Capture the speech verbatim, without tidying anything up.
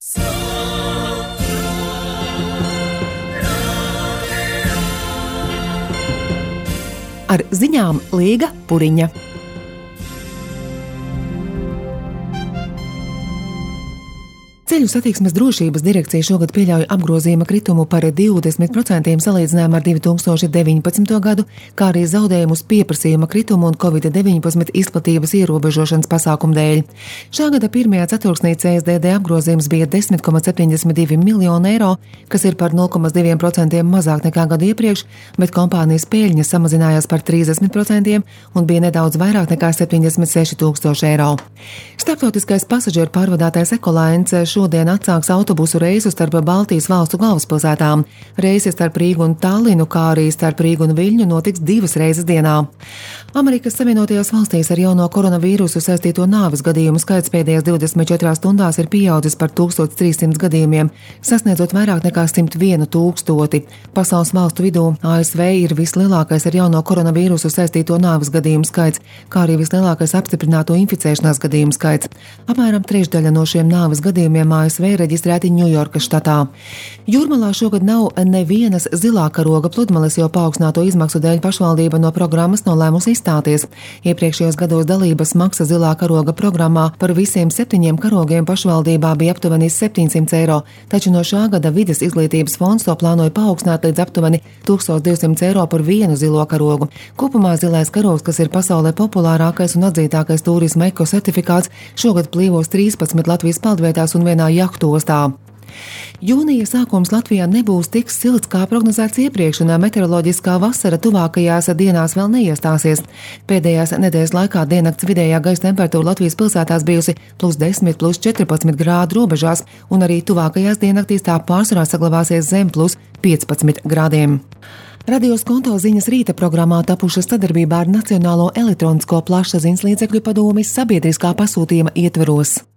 Ar ziņām Līga Puriņa. Ceļu satiksmes drošības direkcija šogad pieļauj apgrozījuma kritumu par divdesmit procentiem salīdzinājumā ar divi tūkstoši deviņpadsmito gadu, kā arī zaudējumus pieprasījuma kritumu un covid deviņpadsmit izplatības ierobežošanas pasākumu dēļ. Šā gada pirmajā ceturksnī C S D D apgrozījums bija desmit komats septiņdesmit divi miljoni eiro, kas ir par nulle komats divi procenti mazāk nekā gadu iepriekš, bet kompānijas peļņa samazinājās par trīsdesmit procentiem un bija nedaudz vairāk nekā septiņdesmit seši tūkstoši eiro. Starptautiskais pasažieru pārvadātais Ekolains šodien atsāks autobusu reisu starp Baltijas valstu galvaspilsētām. Reises starp Rīgu un Tallinu, kā arī starp Rīgu un Viļņu notiks divas reizes dienā. Amerikas Savienotajās valstīs ar jauno koronavīrusu saistīto nāves gadījumu skaits pēdējās divdesmit četrās stundās ir pieaudzis par tūkstoš trīssimts gadījumiem, sasniedzot vairāk nekā simt vienu tūkstoti. Pasaules valstu vidū A S V ir vislielākais ar jauno koronavīrusu saistīto nāves gadījumu skaits, kā arī vislielākais apstiprināto inficēšanās gadījumu skaits. Apmēram trešdaļa no šiem nāves gadījumiem A S V reģistrēti Ņujorkas štatā. Jūrmalā šogad nav nevienas zilā karoga pludmales, jo paaugstināto izmaksu dēļ pašvaldība no programmas nolēmusi izstāties. Iepriekšējos gados dalības maksa zilā karoga programmā par visiem septiņiem karogiem pašvaldībā bija aptuveni septiņsimt eiro, taču no šā gada vides izglītības fonds to plānoja paaugstināt līdz aptuveni tūkstoš divsimt eiro par vienu zilo karogu. Kopumā zilais karogs, kas ir pasaulē populārākais un atzītākais turisma eko certifikāts, šogad plīvos trīspadsmit Latvijas peldvietās un vienā jahtu ostā. Jūnija sākums Latvijā nebūs tik silts, kā prognozēts iepriekš, un meteoroloģiskā vasara tuvākajās dienās vēl neiestāsies. Pēdējās nedēļas laikā diennakts vidējā gaisa temperatūra Latvijas pilsētās bijusi plus desmit, plus četrpadsmit grādu robežās, un arī tuvākajās diennaktīs tā pārsvarā saglabāsies zem plus piecpadsmit grādiem. Radio Skonto ziņas rīta programmā tapušas sadarbībā ar Nacionālo elektronisko plašsaziņas līdzekļu padomes sabiedriskā pasūtījuma ietveros.